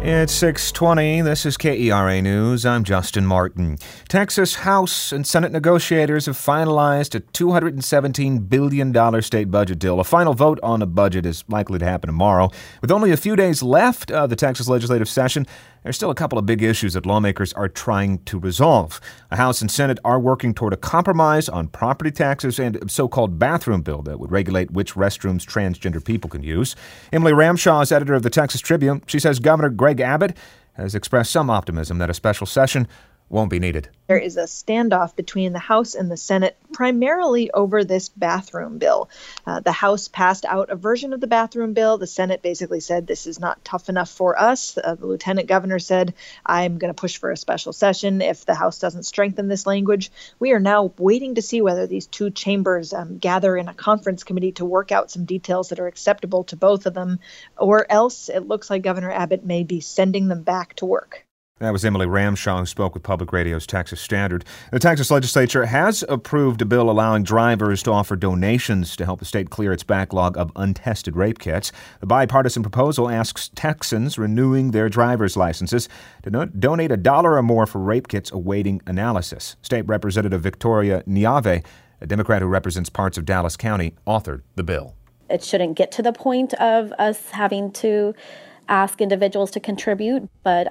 It's 6:20. This is KERA News. I'm Justin Martin. Texas House and Senate negotiators have finalized a $217 billion state budget deal. A final vote on the budget is likely to happen tomorrow. With only a few days left of the Texas legislative session, there's still a couple of big issues that lawmakers are trying to resolve. The House and Senate are working toward a compromise on property taxes and a so-called bathroom bill that would regulate which restrooms transgender people can use. Emily Ramshaw is editor of the Texas Tribune. She says Governor Greg Abbott has expressed some optimism that a special session won't be needed. There is a standoff between the House and the Senate, primarily over this bathroom bill. The House passed out a version of the bathroom bill. The Senate basically said this is not tough enough for us. The lieutenant governor said, I'm going to push for a special session if the House doesn't strengthen this language. We are now waiting to see whether these two chambers gather in a conference committee to work out some details that are acceptable to both of them, or else it looks like Governor Abbott may be sending them back to work. That was Emily Ramshaw, who spoke with Public Radio's Texas Standard. The Texas legislature has approved a bill allowing drivers to offer donations to help the state clear its backlog of untested rape kits. The bipartisan proposal asks Texans renewing their driver's licenses to donate $1 or more for rape kits awaiting analysis. State Representative Victoria Niave, a Democrat who represents parts of Dallas County, authored the bill. It shouldn't get to the point of us having to ask individuals to contribute, but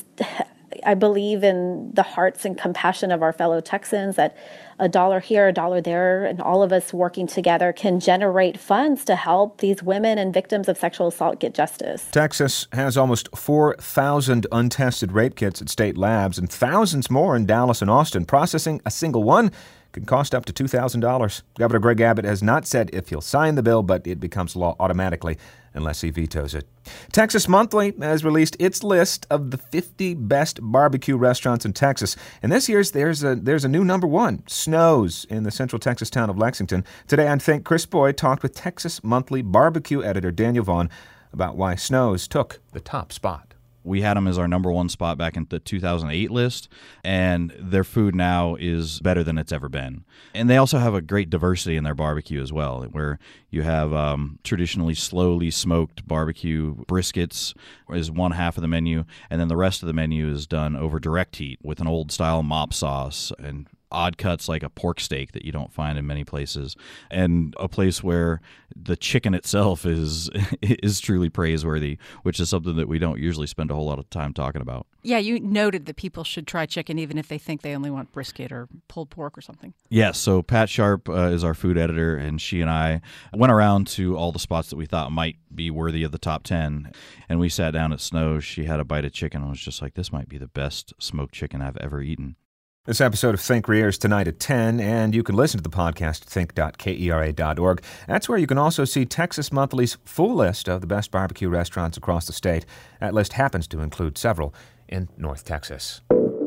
I believe in the hearts and compassion of our fellow Texans that $1 here, $1 there, and all of us working together can generate funds to help these women and victims of sexual assault get justice. Texas has almost 4,000 untested rape kits at state labs and thousands more in Dallas and Austin. Processing a single one can cost up to $2,000. Governor Greg Abbott has not said if he'll sign the bill, but it becomes law automatically unless he vetoes it. Texas Monthly has released its list of the 50 best barbecue restaurants in Texas. And this year's there's a new number one, Snow's, in the central Texas town of Lexington. Today on Think, Chris Boyd talked with Texas Monthly barbecue editor Daniel Vaughn about why Snow's took the top spot. We had them as our number one spot back in the 2008 list, and their food now is better than it's ever been. And they also have a great diversity in their barbecue as well, where you have traditionally slowly smoked barbecue briskets is one half of the menu, and then the rest of the menu is done over direct heat with an old-style mop sauce and odd cuts like a pork steak that you don't find in many places, and a place where the chicken itself is truly praiseworthy, which is something that we don't usually spend a whole lot of time talking about. Yeah, you noted that people should try chicken even if they think they only want brisket or pulled pork or something. Yes, so Pat Sharp is our food editor, and she and I went around to all the spots that we thought might be worthy of the top 10, and we sat down at Snow's. She had a bite of chicken and was just like, this might be the best smoked chicken I've ever eaten. This episode of Think re-airs tonight at 10, and you can listen to the podcast at think.kera.org. That's where you can also see Texas Monthly's full list of the best barbecue restaurants across the state. That list happens to include several in North Texas.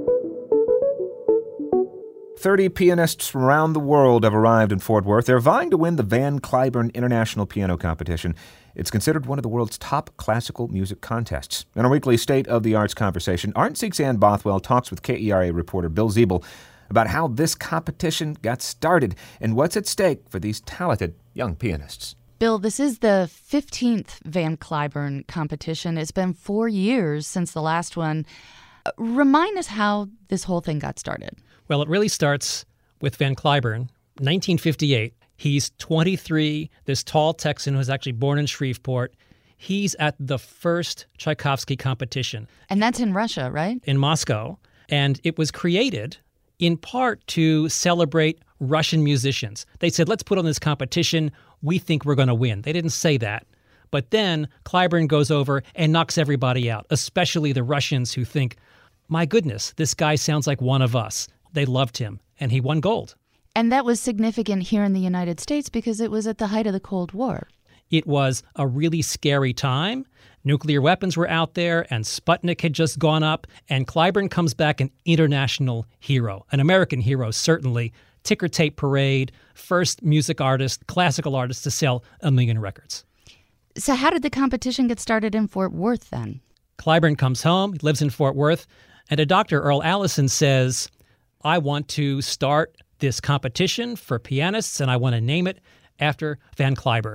30 pianists from around the world have arrived in Fort Worth. They're vying to win the Van Cliburn International Piano Competition. It's considered one of the world's top classical music contests. In our weekly State of the Arts conversation, Art and Seek's Ann Bothwell talks with KERA reporter Bill Ziebel about how this competition got started and what's at stake for these talented young pianists. Bill, this is the 15th Van Cliburn competition. It's been 4 years since the last one. Remind us how this whole thing got started. Well, it really starts with Van Cliburn, 1958. He's 23, this tall Texan who was actually born in Shreveport. He's at the first Tchaikovsky competition. And that's in Russia, right? In Moscow. And it was created in part to celebrate Russian musicians. They said, let's put on this competition. We think we're going to win. They didn't say that. But then Cliburn goes over and knocks everybody out, especially the Russians who think, my goodness, this guy sounds like one of us. They loved him, and he won gold. And that was significant here in the United States because it was at the height of the Cold War. It was a really scary time. Nuclear weapons were out there, and Sputnik had just gone up, and Cliburn comes back an international hero, an American hero, certainly. Ticker tape parade, first music artist, classical artist to sell 1 million records. So how did the competition get started in Fort Worth then? Cliburn comes home, he lives in Fort Worth, and a Dr. Earl Allison says, I want to start this competition for pianists, and I want to name it after Van Cliburn.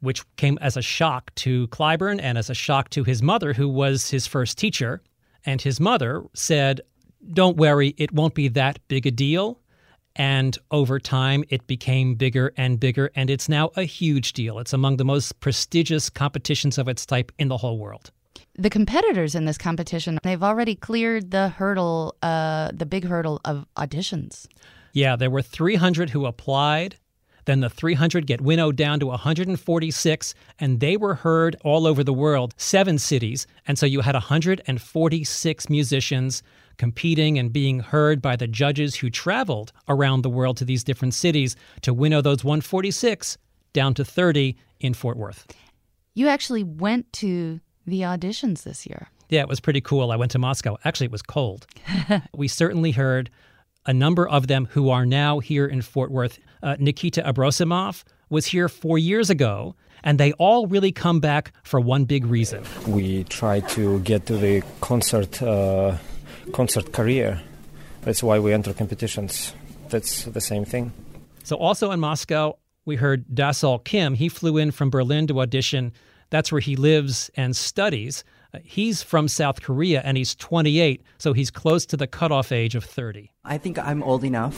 which came as a shock to Clyburn and as a shock to his mother, who was his first teacher. And his mother said, "Don't worry, it won't be that big a deal." And over time, it became bigger and bigger, and it's now a huge deal. It's among the most prestigious competitions of its type in the whole world. The competitors in this competition, they've already cleared the hurdle, the big hurdle of auditions. Yeah, there were 300 who applied. Then the 300 get winnowed down to 146, and they were heard all over the world, 7 cities. And so you had 146 musicians competing and being heard by the judges who traveled around the world to these different cities to winnow those 146 down to 30 in Fort Worth. You actually went to the auditions this year. Yeah, it was pretty cool. I went to Moscow. Actually, it was cold. We certainly heard a number of them who are now here in Fort Worth. Nikita Abrosimov was here 4 years ago, and they all really come back for one big reason. We try to get to the concert career. That's why we enter competitions. That's the same thing. So also in Moscow, we heard Dasol Kim. He flew in from Berlin to audition. That's where he lives and studies. He's from South Korea, and he's 28, so he's close to the cutoff age of 30. I think I'm old enough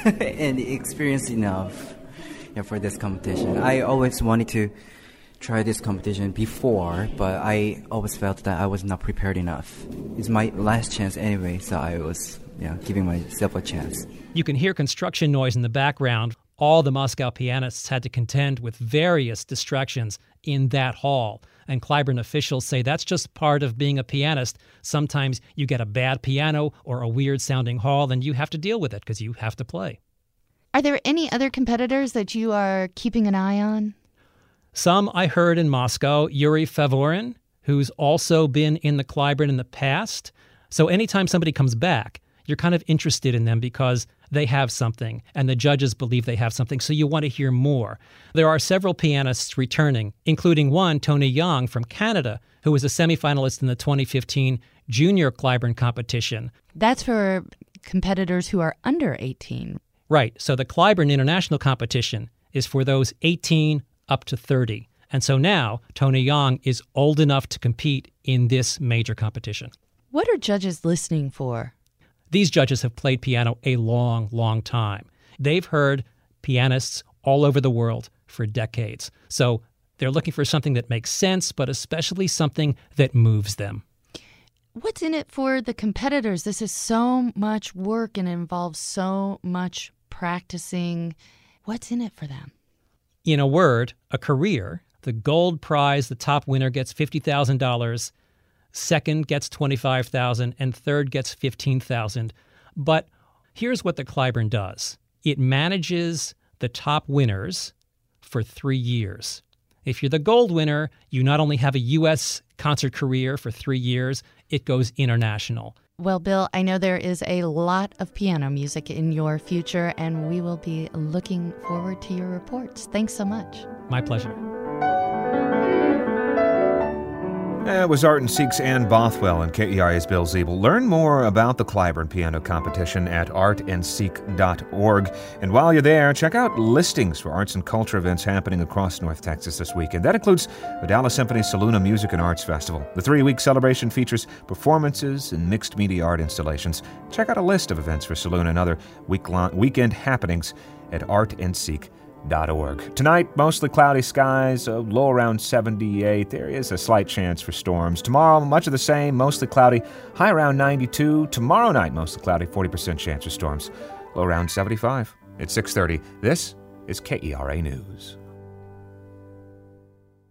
and experienced enough for this competition. I always wanted to try this competition before, but I always felt that I was not prepared enough. It's my last chance anyway, so I was giving myself a chance. You can hear construction noise in the background. All the Moscow pianists had to contend with various distractions in that hall. And Clyburn officials say that's just part of being a pianist. Sometimes you get a bad piano or a weird-sounding hall, and you have to deal with it because you have to play. Are there any other competitors that you are keeping an eye on? Some I heard in Moscow. Yuri Favorin, who's also been in the Clyburn in the past. So anytime somebody comes back, you're kind of interested in them because they have something, and the judges believe they have something, so you want to hear more. There are several pianists returning, including one, Tony Young from Canada, who was a semifinalist in the 2015 Junior Clyburn competition. That's for competitors who are under 18. Right, so the Clyburn International competition is for those 18 up to 30. And so now, Tony Young is old enough to compete in this major competition. What are judges listening for? These judges have played piano a long, long time. They've heard pianists all over the world for decades. So they're looking for something that makes sense, but especially something that moves them. What's in it for the competitors? This is so much work and involves so much practicing. What's in it for them? In a word, a career. The gold prize, the top winner gets $50,000. Second gets $25,000, and third gets $15,000. But here's what the Clyburn does. It manages the top winners for 3 years. If you're the gold winner, you not only have a U.S. concert career for 3 years, it goes international. Well, Bill, I know there is a lot of piano music in your future, and we will be looking forward to your reports. Thanks so much. My pleasure. It was Art and Seek's Ann Bothwell and KERA's Bill Ziebel. Learn more about the Clyburn Piano Competition at artandseek.org. And while you're there, check out listings for arts and culture events happening across North Texas this weekend. That includes the Dallas Symphony Saluna Music and Arts Festival. The 3-week celebration features performances and mixed media art installations. Check out a list of events for Saluna and other weekend happenings at artandseek.org. Tonight, mostly cloudy skies, a low around 78. There is a slight chance for storms. Tomorrow, much of the same, mostly cloudy, high around 92. Tomorrow night, mostly cloudy, 40% chance for storms, low around 75. It's 6:30. This is KERA News.